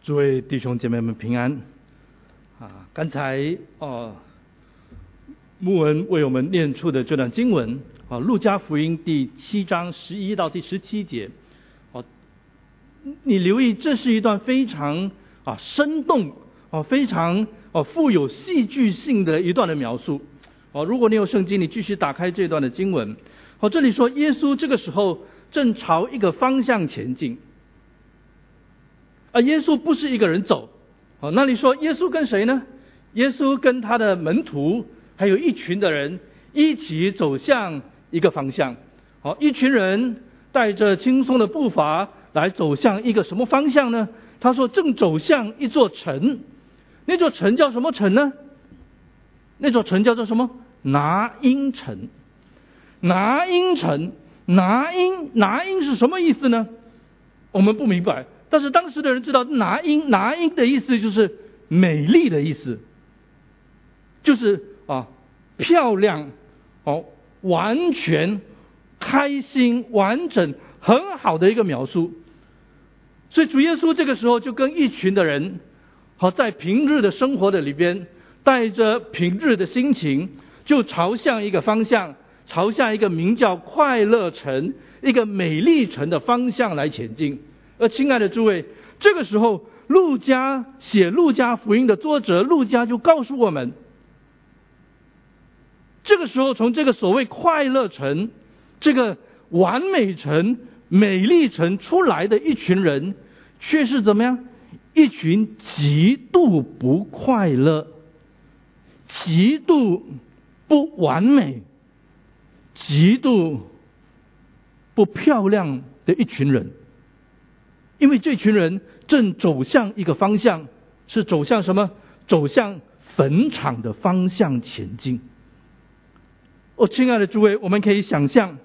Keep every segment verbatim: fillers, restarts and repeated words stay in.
诸位弟兄姐妹们平安啊！刚才哦，牧文为我们念出的这段经文啊，路加福音第七章十一到第十七节，哦，你留意，这是一段非常啊生动哦，非常哦富有戏剧性的一段的描述哦。如果你有圣经，你继续打开这段的经文，哦，这里说耶稣这个时候正朝一个方向前进。而耶稣不是一个人走，哦，那你说耶稣跟谁呢？耶稣跟他的门徒还有一群的人一起走向一个方向，哦，一群人带着轻松的步伐来走向一个什么方向呢？他说正走向一座城，那座城叫什么城呢？那座城叫做什么？拿因城。拿因城，拿因拿因是什么意思呢？我们不明白。但是当时的人知道，拿因拿因的意思就是美丽的意思，就是啊漂亮哦，完全开心完整很好的一个描述。所以主耶稣这个时候就跟一群的人，好在平日的生活的里边，带着平日的心情，就朝向一个方向，朝向一个名叫快乐城、一个美丽城的方向来前进。而亲爱的诸位，这个时候路加写路加福音的作者路加就告诉我们，这个时候从这个所谓快乐城、这个完美城、美丽城出来的一群人，却是怎么样？一群极度不快乐、极度不完美、极度不漂亮的一群人。因为这群人正走向一个方向，是走向什么？走向坟场的方向前进。哦，亲爱的诸位，我们可以想象，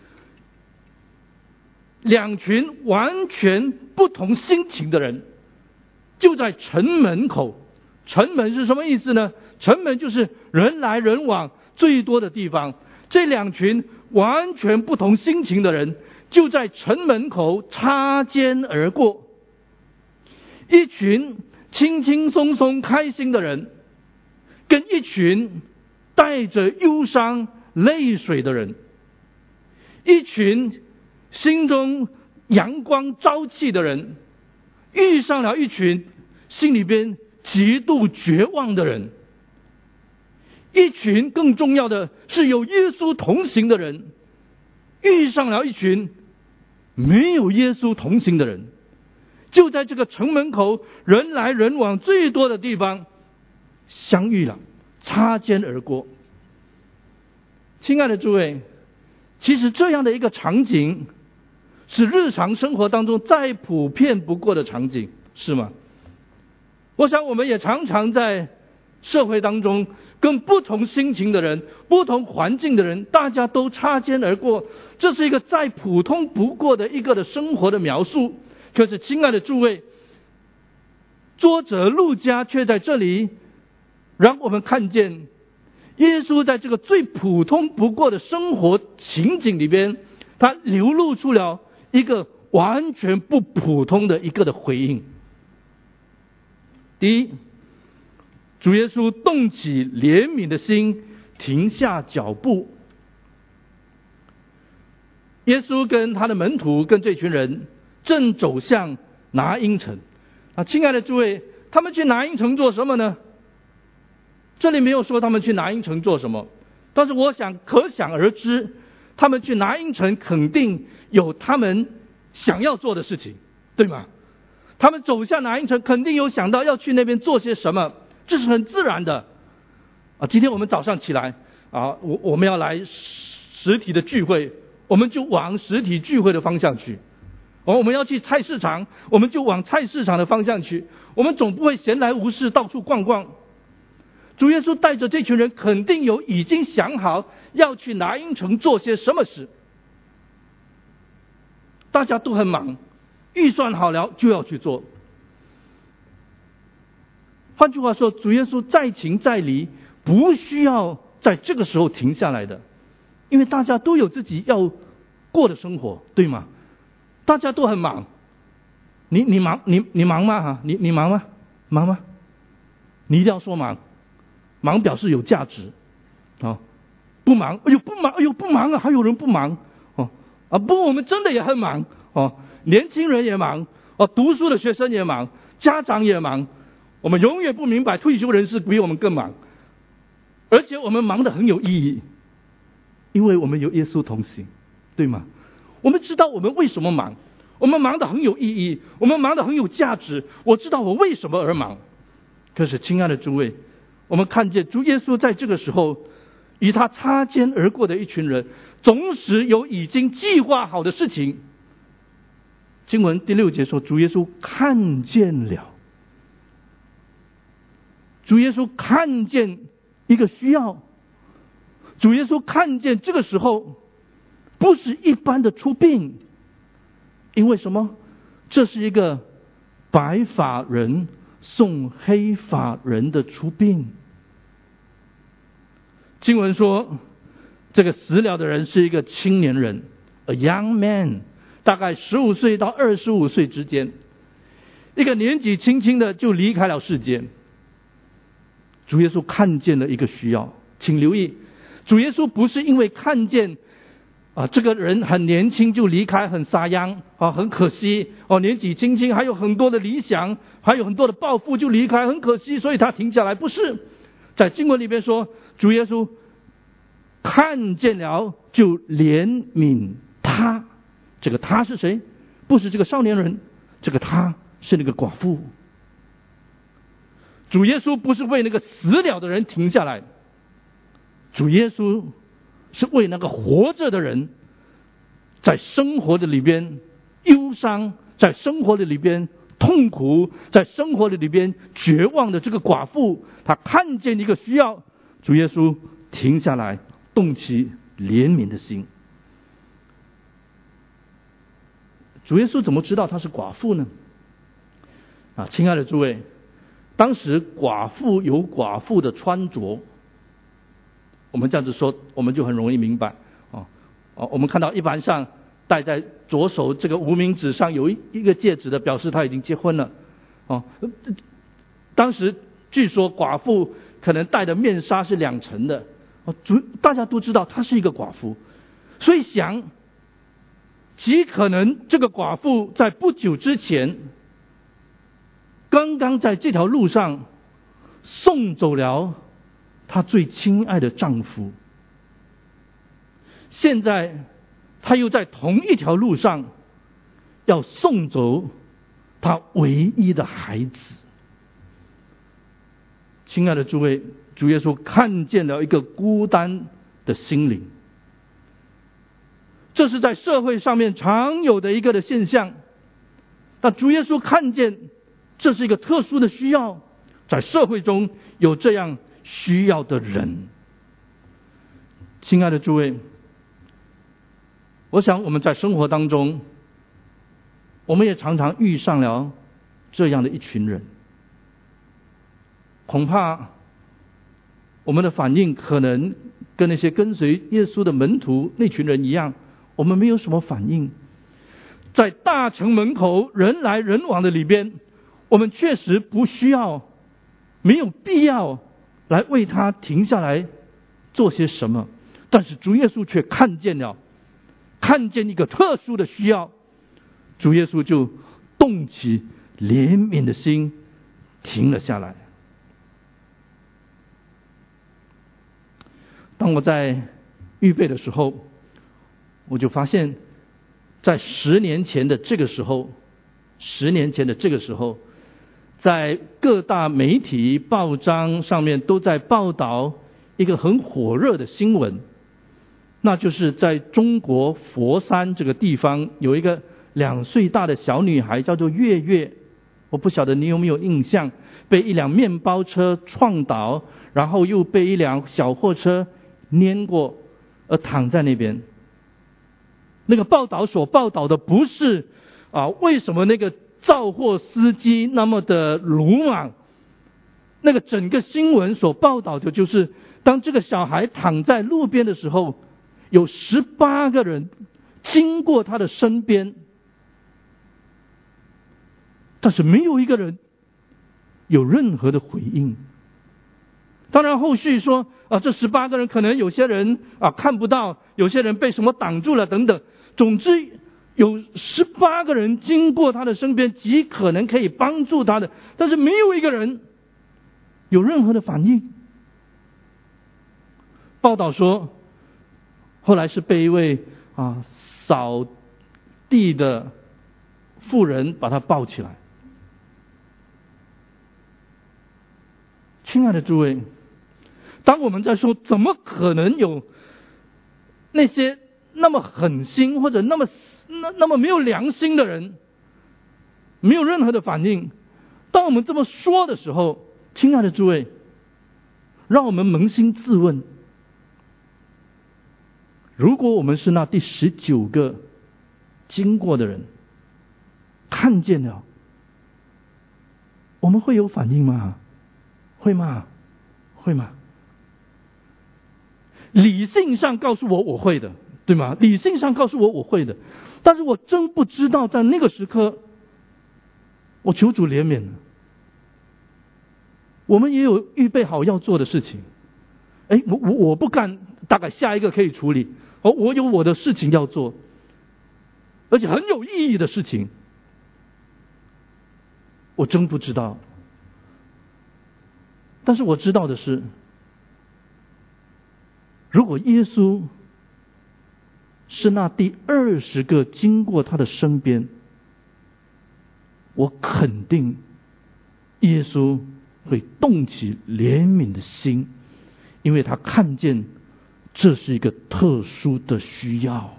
两群完全不同心情的人，就在城门口。城门是什么意思呢？城门就是人来人往最多的地方。这两群完全不同心情的人，就在城门口擦肩而过。一群轻轻松松开心的人，跟一群带着忧伤泪水的人，一群心中阳光朝气的人，遇上了一群心里边极度绝望的人，一群更重要的是有耶稣同行的人，遇上了一群没有耶稣同行的人，就在这个城门口人来人往最多的地方相遇了，擦肩而过。亲爱的诸位，其实这样的一个场景是日常生活当中再普遍不过的场景，是吗？我想我们也常常在社会当中跟不同心情的人、不同环境的人，大家都擦肩而过，这是一个再普通不过的一个的生活的描述。可是亲爱的诸位，作者路加却在这里让我们看见耶稣在这个最普通不过的生活情景里边，他流露出了一个完全不普通的一个的回应。第一，主耶稣动起怜悯的心，停下脚步。耶稣跟他的门徒跟这群人正走向拿因城啊，亲爱的诸位，他们去拿因城做什么呢？这里没有说他们去拿因城做什么，但是我想可想而知，他们去拿因城肯定有他们想要做的事情，对吗？他们走向拿因城肯定有想到要去那边做些什么，这是很自然的啊。今天我们早上起来啊，我我们要来实体的聚会，我们就往实体聚会的方向去。哦，我们要去菜市场，我们就往菜市场的方向去。我们总不会闲来无事到处逛逛。主耶稣带着这群人肯定有已经想好要去拿因城做些什么事。大家都很忙，预算好了就要去做。换句话说，主耶稣在情在理，不需要在这个时候停下来的，因为大家都有自己要过的生活，对吗？大家都很忙你你忙你你忙吗？哈，你你忙吗？忙吗？你一定要说忙，忙表示有价值。哦，不忙，哎呦不忙，哎呦不忙啊，还有人不忙哦啊不，我们真的也很忙哦，年轻人也忙哦，读书的学生也忙，家长也忙，我们永远不明白退休人士比我们更忙，而且我们忙得很有意义，因为我们有耶稣同行，对吗？我们知道我们为什么忙，我们忙得很有意义，我们忙得很有价值，我知道我为什么而忙。可是亲爱的诸位，我们看见主耶稣在这个时候与他擦肩而过的一群人，总是有已经计划好的事情。经文第六节说，主耶稣看见了，主耶稣看见一个需要，主耶稣看见这个时候不是一般的出殡，因为什么？这是一个白发人送黑发人的出殡。经文说，这个死了的人是一个青年人 ，a young man， 大概十五岁到二十五岁之间，一个年纪轻轻的就离开了世界。主耶稣看见了一个需要，请留意，主耶稣不是因为看见啊这个人很年轻就离开，很撒秧啊，很可惜哦，年纪轻轻还有很多的理想，还有很多的抱负就离开，很可惜，所以他停下来。不是，在经文里边说，主耶稣看见了就怜悯他。这个他是谁？不是这个少年人，这个他是那个寡妇。主耶稣不是为那个死了的人停下来，主耶稣是为那个活着的人，在生活的里边忧伤，在生活的里边痛苦，在生活的里边绝望的这个寡妇，他看见一个需要，主耶稣停下来，动起怜悯的心。主耶稣怎么知道她是寡妇呢？啊，亲爱的诸位，当时寡妇有寡妇的穿着，我们这样子说，我们就很容易明白哦哦。我们看到一般上戴在左手这个无名指上有一一个戒指的，表示他已经结婚了哦。当时据说寡妇可能戴的面纱是两层的哦，主大家都知道她是一个寡妇，所以想极可能这个寡妇在不久之前刚刚在这条路上送走了她最亲爱的丈夫，现在她又在同一条路上要送走她唯一的孩子。亲爱的诸位，主耶稣看见了一个孤单的心灵，这是在社会上面常有的一个的现象，但主耶稣看见这是一个特殊的需要，在社会中有这样需要的人。亲爱的诸位，我想我们在生活当中，我们也常常遇上了这样的一群人，恐怕我们的反应可能跟那些跟随耶稣的门徒那群人一样，我们没有什么反应。在大城门口人来人往的里边，我们确实不需要，没有必要来为他停下来做些什么，但是主耶稣却看见了，看见一个特殊的需要，主耶稣就动起怜悯的心，停了下来。当我在预备的时候，我就发现在十年前的这个时候十年前的这个时候在各大媒体报章上面都在报道一个很火热的新闻，那就是在中国佛山这个地方有一个两岁大的小女孩叫做月月，我不晓得你有没有印象，被一辆面包车撞倒，然后又被一辆小货车碾过，而躺在那边。那个报道所报道的不是啊，为什么那个造货司机那么的鲁莽，那个整个新闻所报道的就是当这个小孩躺在路边的时候，有十八个人经过他的身边， 但是没有一个人有任何的回应。当然后续说啊，这十八个人可能有些人啊看不到，有些人被什么挡住了等等，总之有十八个人经过他的身边，极可能可以帮助他的，但是没有一个人有任何的反应。报道说后来是被一位啊扫地的妇人把他抱起来。亲爱的诸位，当我们在说怎么可能有那些那么狠心或者那么那那么没有良心的人没有任何的反应，当我们这么说的时候，亲爱的诸位，让我们扪心自问，如果我们是那第十九个经过的人，看见了，我们会有反应吗？会吗？会吗？理性上告诉我我会的，对吗？理性上告诉我我会的，但是我真不知道在那个时刻，我求主怜悯。我们也有预备好要做的事情，哎，我我我不干，大概下一个可以处理。哦，我有我的事情要做，而且很有意义的事情，我真不知道。但是我知道的是，如果耶稣是那第二十个经过他的身边，我肯定耶稣会动起怜悯的心，因为他看见这是一个特殊的需要。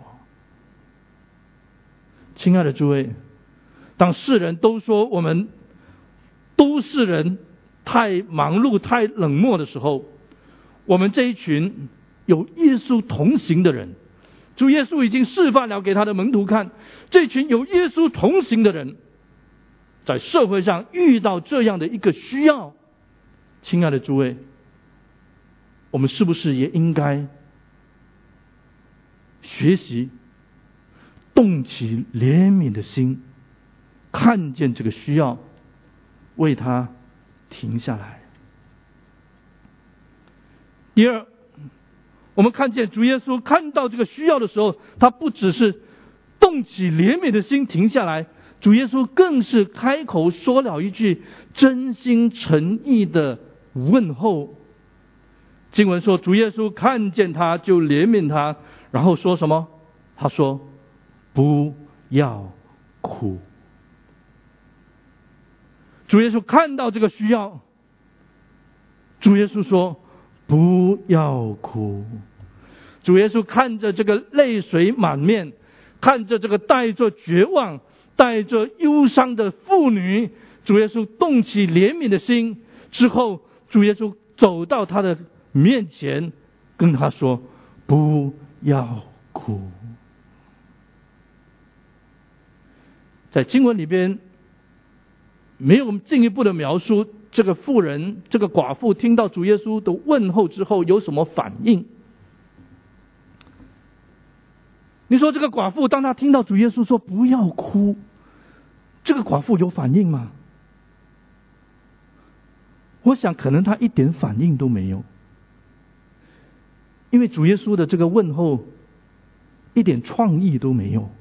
亲爱的诸位，当世人都说我们都市人太忙碌太冷漠的时候，我们这一群有耶稣同行的人，主耶稣已经示范了给他的门徒看，这群有耶稣同行的人在社会上遇到这样的一个需要，亲爱的诸位，我们是不是也应该学习动起怜悯的心，看见这个需要，为他停下来。第二，我们看见主耶稣看到这个需要的时候，他不只是动起怜悯的心停下来，主耶稣更是开口说了一句真心诚意的问候。经文说，主耶稣看见他就怜悯他，然后说什么？他说不要哭。主耶稣看到这个需要，主耶稣说不要哭。主耶稣看着这个泪水满面，看着这个带着绝望带着忧伤的妇女，主耶稣动起怜悯的心之后，主耶稣走到他的面前跟他说不要哭。在经文里边没有进一步的描述这个妇人这个寡妇听到主耶稣的问候之后有什么反应。你说这个寡妇当她听到主耶稣说不要哭，这个寡妇有反应吗？我想可能她一点反应都没有，因为主耶稣的这个问候一点创意都没有，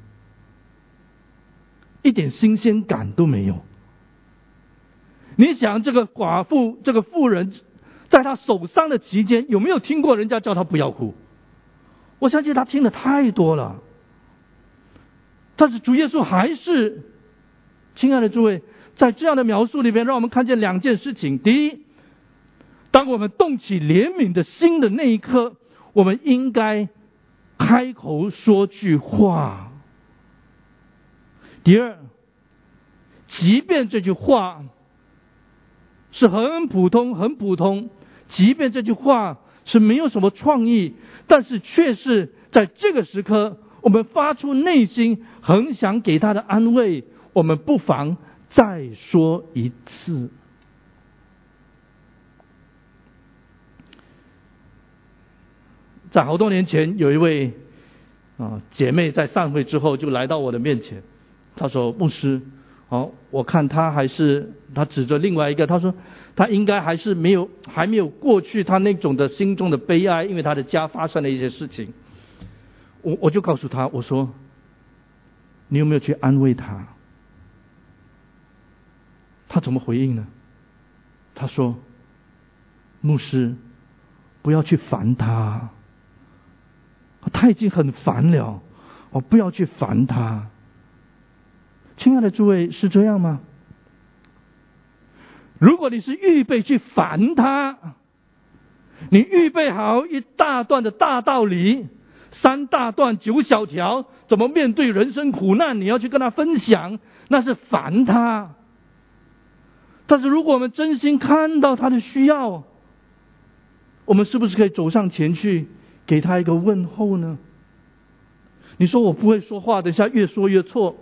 一点新鲜感都没有。你想这个寡妇这个妇人在她受伤的期间有没有听过人家叫她不要哭？我相信她听的太多了。但是主耶稣还是，亲爱的诸位，在这样的描述里面让我们看见两件事情。第一，当我们动起怜悯的心的那一刻，我们应该开口说句话。第二，即便这句话是很普通很普通，即便这句话是没有什么创意，但是却是在这个时刻我们发出内心很想给他的安慰，我们不妨再说一次。在好多年前，有一位啊姐妹在散会之后就来到我的面前，她说牧师哦，我看他还是他指着另外一个，他说他应该还是没有还没有过去他那种的心中的悲哀，因为他的家发生了一些事情。我我就告诉他，我说你有没有去安慰他？他怎么回应呢？他说，牧师不要去烦他，他已经很烦了，哦，不要去烦他。亲爱的诸位，是这样吗？如果你是预备去烦他，你预备好一大段的大道理，三大段九小条，怎么面对人生苦难，你要去跟他分享，那是烦他。但是如果我们真心看到他的需要，我们是不是可以走上前去给他一个问候呢？你说我不会说话，等一下越说越错。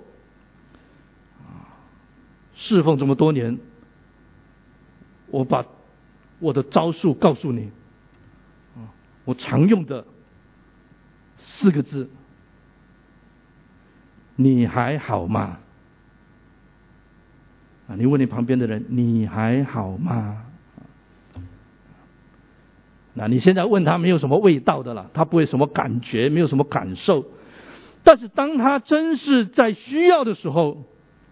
侍奉这么多年，我把我的招数告诉你，我常用的四个字：你还好吗？啊，你问你旁边的人，你还好吗？那你现在问他没有什么味道的了，他不会什么感觉，没有什么感受。但是当他真是在需要的时候，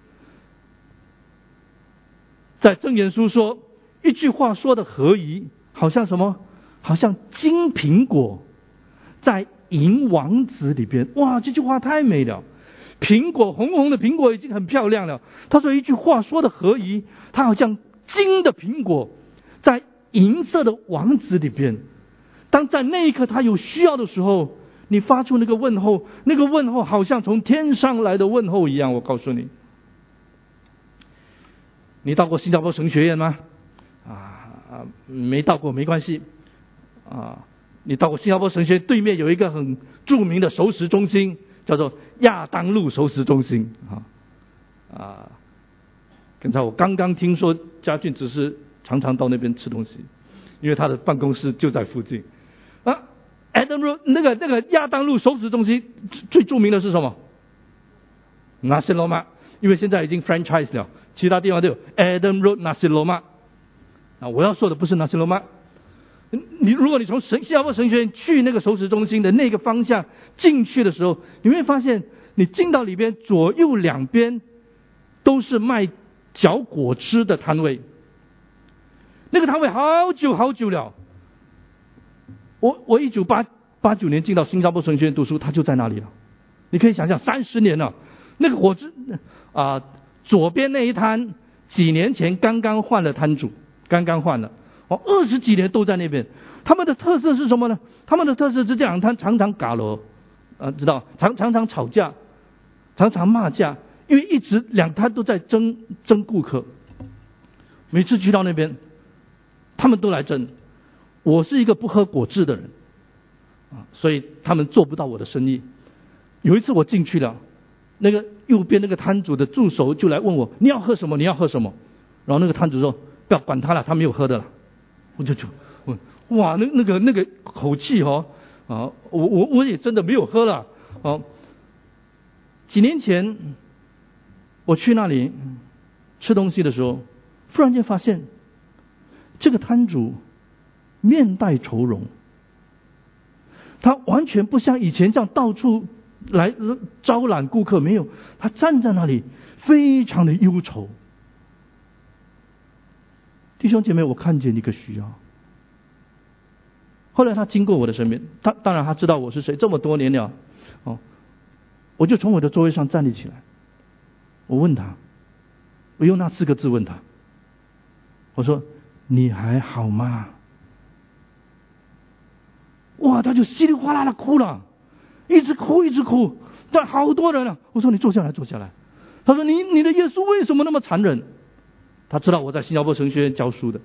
在箴言书说，一句话说的合宜，好像什么？好像金苹果在银王子里边。哇，这句话太美了！苹果，红红的苹果已经很漂亮了。他说一句话说的合宜，它好像金的苹果在银色的王子里边。当在那一刻他有需要的时候，你发出那个问候，那个问候好像从天上来的问候一样。我告诉你，你到过新加坡神学院吗？啊，没到过没关系。啊，你到过新加坡神学院对面有一个很著名的熟食中心，叫做亚当路熟食中心。啊啊，刚才我刚刚听说家俊只是常常到那边吃东西，因为他的办公室就在附近。啊 ，Adam Road 那个那个亚当路熟食中心最著名的是什么？纳西罗马，因为现在已经 franchise 了，其他地方都有 Adam Road 纳西罗马。啊，我要说的不是纳西罗马。你如果你从神新加坡神学院去那个熟食中心的那个方向进去的时候，你会发现，你进到里边左右两边都是卖嚼果汁的摊位。那个摊位好久好久了，我我一九八八九年进到新加坡神学院读书，他就在那里了。你可以想象，三十年了，那个果汁啊、呃，左边那一摊几年前刚刚换了摊主，刚刚换了。哦，二十几年都在那边。他们的特色是什么呢？他们的特色是这样，他常常嘎罗，啊，知道，常常常吵架，常常骂架，因为一直两摊都在争争顾客。每次去到那边，他们都来争。我是一个不喝果汁的人，啊，所以他们做不到我的生意。有一次我进去了，那个右边那个摊主的助手就来问我：“你要喝什么？你要喝什么？”然后那个摊主说：“不要管他了，他没有喝的了。”我就就问，哇，那那个那个口气哦，啊，我我我也真的没有喝了哦。几年前我去那里吃东西的时候，忽然间发现这个摊主面带愁容，他完全不像以前这样到处来招揽顾客，没有，他站在那里非常的忧愁。弟兄姐妹，我看见一个需要。后来他经过我的身边，他当然他知道我是谁，这么多年了，哦，我就从我的座位上站立起来，我问他，我用那四个字问他，我说：“你还好吗？”哇，他就稀里哗啦的哭了，一直哭一直哭，但好多人了。我说：“你坐下来，坐下来。”他说：“你你的耶稣为什么那么残忍？”他知道我在新加坡神学院教书的。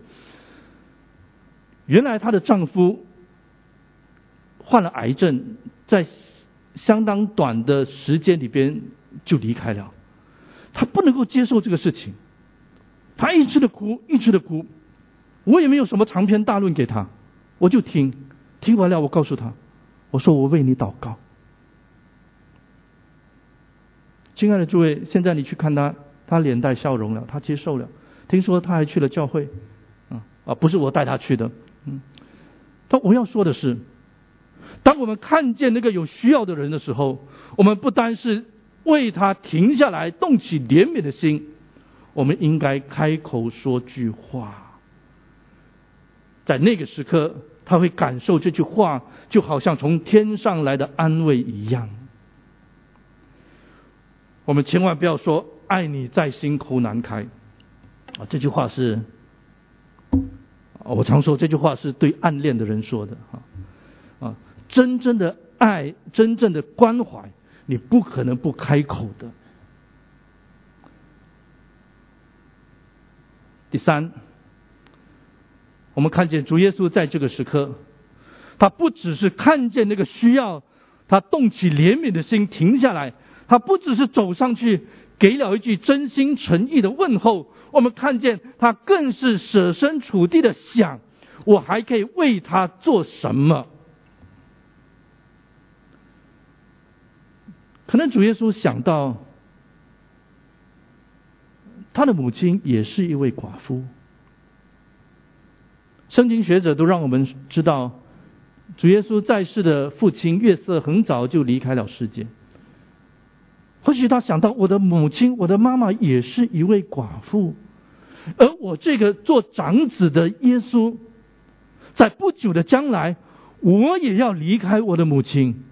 原来她的丈夫患了癌症，在相当短的时间里边就离开了。她不能够接受这个事情，她一直的哭，一直的哭。我也没有什么长篇大论给她，我就听，听完了我告诉她，我说我为你祷告。亲爱的诸位，现在你去看她他脸带笑容了，他接受了。听说他还去了教会，啊啊，不是我带他去的，嗯。但我要说的是，当我们看见那个有需要的人的时候，我们不单是为他停下来，动起怜悯的心，我们应该开口说句话。在那个时刻，他会感受这句话就好像从天上来的安慰一样。我们千万不要说爱你在心口难开啊，这句话是我常说，这句话是对暗恋的人说的啊啊，真正的爱，真正的关怀，你不可能不开口的。第三，我们看见主耶稣在这个时刻，他不只是看见那个需要，他动起怜悯的心停下来，他不只是走上去给了一句真心诚意的问候，我们看见他更是设身处地的想，我还可以为他做什么。可能主耶稣想到他的母亲也是一位寡妇。圣经学者都让我们知道，主耶稣在世的父亲约瑟很早就离开了世界。或许他想到，我的母亲，我的妈妈也是一位寡妇，而我这个做长子的耶稣，在不久的将来，我也要离开我的母亲。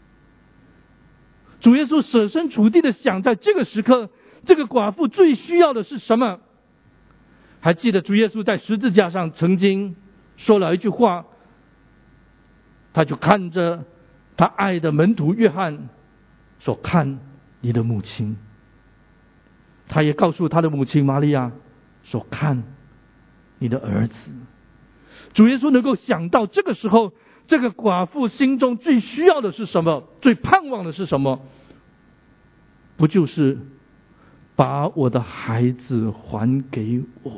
主耶稣设身处地的想，在这个时刻，这个寡妇最需要的是什么？还记得主耶稣在十字架上曾经说了一句话，他就看着他爱的门徒约翰说，看你的母亲。他也告诉他的母亲玛利亚说，看你的儿子。主耶稣能够想到这个时候，这个寡妇心中最需要的是什么，最盼望的是什么？不就是把我的孩子还给我？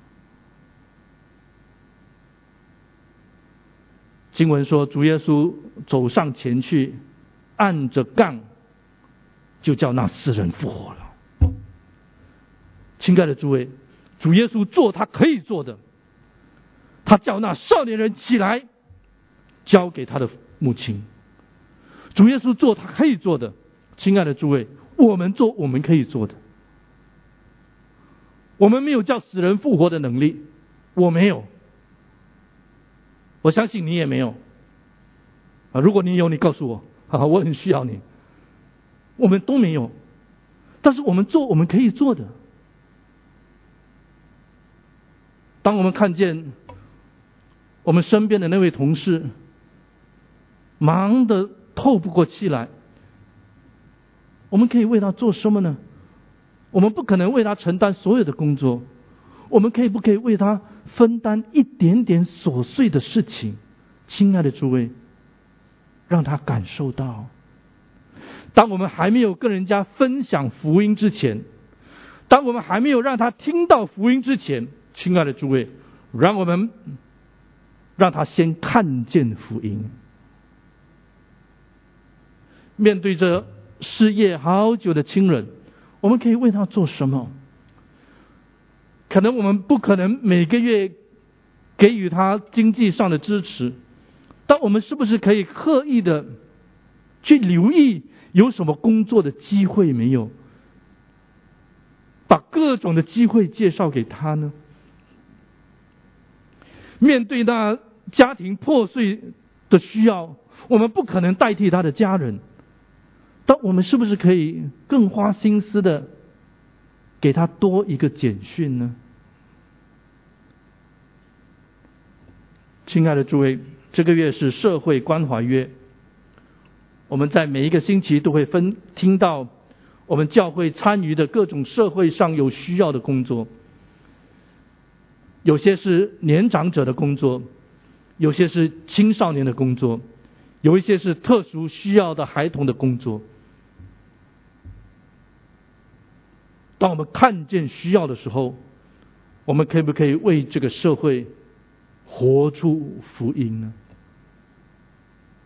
经文说，主耶稣走上前去，按着杠，就叫那四人复活了。亲爱的诸位，主耶稣做他可以做的，他叫那少年人起来，交给他的母亲。主耶稣做他可以做的，亲爱的诸位，我们做我们可以做的。我们没有叫死人复活的能力，我没有，我相信你也没有啊。如果你有，你告诉我啊，我很需要你。我们都没有，但是我们做我们可以做的。当我们看见我们身边的那位同事忙得透不过气来，我们可以为他做什么呢？我们不可能为他承担所有的工作，我们可以不可以为他分担一点点琐碎的事情？亲爱的诸位，让他感受到，当我们还没有跟人家分享福音之前，当我们还没有让他听到福音之前，亲爱的诸位，让我们让他先看见福音。面对着失业好久的亲人，我们可以为他做什么？可能我们不可能每个月给予他经济上的支持，但我们是不是可以刻意的去留意有什么工作的机会没有，把各种的机会介绍给他呢？面对那家庭破碎的需要，我们不可能代替他的家人，但我们是不是可以更花心思的给他多一个简讯呢？亲爱的诸位，这个月是社会关怀月，我们在每一个星期都会分听到我们教会参与的各种社会上有需要的工作，有些是年长者的工作，有些是青少年的工作，有一些是特殊需要的孩童的工作。当我们看见需要的时候，我们可不可以为这个社会活出福音呢？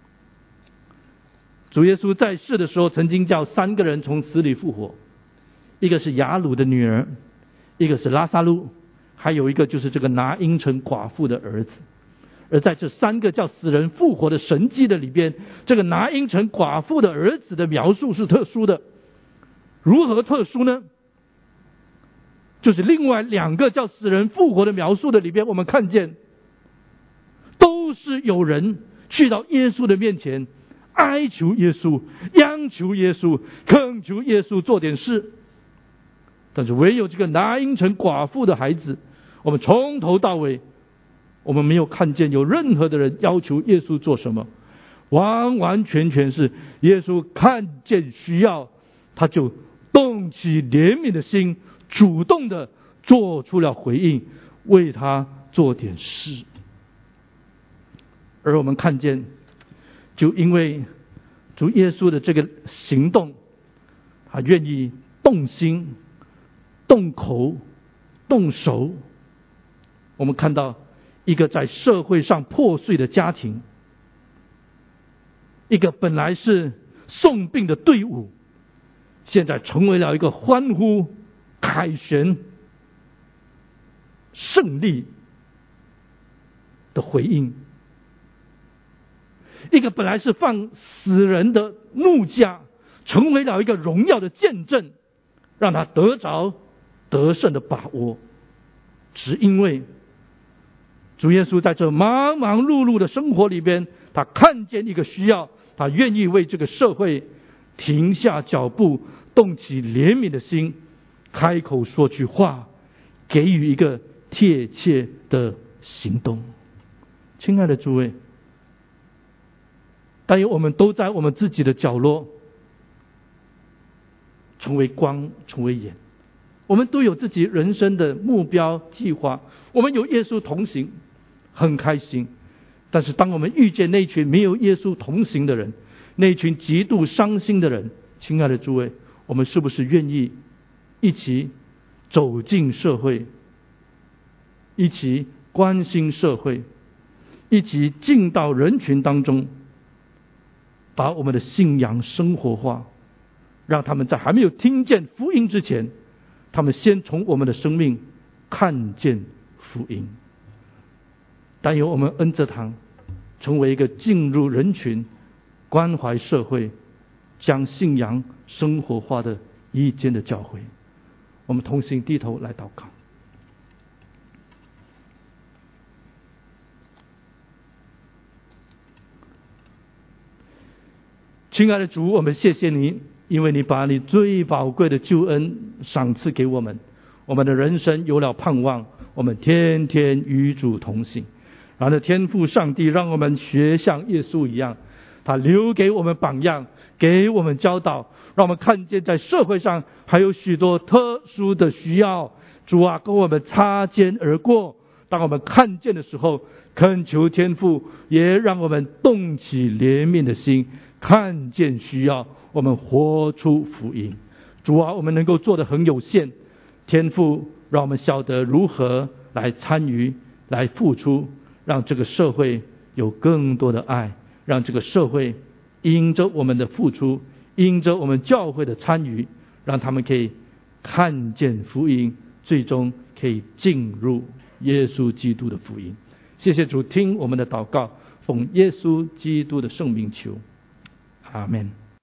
主耶稣在世的时候，曾经叫三个人从死里复活， 一个是雅鲁的女儿，一个是拉撒路，还有一个就是这个拿因城寡妇的儿子。而在这三个叫死人复活的神迹的里边，这个拿因城寡妇的儿子的描述是特殊的。如何特殊呢？就是另外两个叫死人复活的描述的里边，我们看见都是有人去到耶稣的面前哀求耶稣，央求耶稣，恳求耶稣做点事。但是唯有这个拿因城寡妇的孩子，我们从头到尾我们没有看见有任何的人要求耶稣做什么，完完全全是耶稣看见需要，他就动起怜悯的心，主动的做出了回应，为他做点事。而我们看见，就因为主耶稣的这个行动，他愿意动心、动口、动手。我们看到一个在社会上破碎的家庭，一个本来是送殡的队伍，现在成为了一个欢呼、凯旋、胜利的回应。一个本来是放死人的怒架，成为了一个荣耀的见证，让他得着得胜的把握。只因为主耶稣在这忙忙碌碌的生活里边，他看见一个需要，他愿意为这个社会停下脚步，动起怜悯的心，开口说句话，给予一个贴切的行动。亲爱的诸位，但愿我们都在我们自己的角落成为光，成为盐。我们都有自己人生的目标计划，我们有耶稣同行，很开心。但是当我们遇见那群没有耶稣同行的人，那群极度伤心的人，亲爱的诸位，我们是不是愿意一起走进社会，一起关心社会，一起进到人群当中，把我们的信仰生活化，让他们在还没有听见福音之前，他们先从我们的生命看见福音。但有我们恩泽堂成为一个进入人群、关怀社会、将信仰生活化的一间的教会。我们同心低头来祷告。亲爱的主，我们谢谢你，因为你把你最宝贵的救恩赏赐给我们，我们的人生有了盼望，我们天天与主同行。然后天父上帝让我们学像耶稣一样，他留给我们榜样，给我们教导，让我们看见在社会上还有许多特殊的需要，主啊，跟我们擦肩而过。当我们看见的时候，恳求天父也让我们动起怜悯的心，看见需要，我们活出福音。主啊，我们能够做得很有限，天父让我们晓得如何来参与，来付出，让这个社会有更多的爱，让这个社会因着我们的付出，因着我们教会的参与，让他们可以看见福音，最终可以进入耶稣基督的福音。谢谢主，听我们的祷告，奉耶稣基督的圣名求，阿们。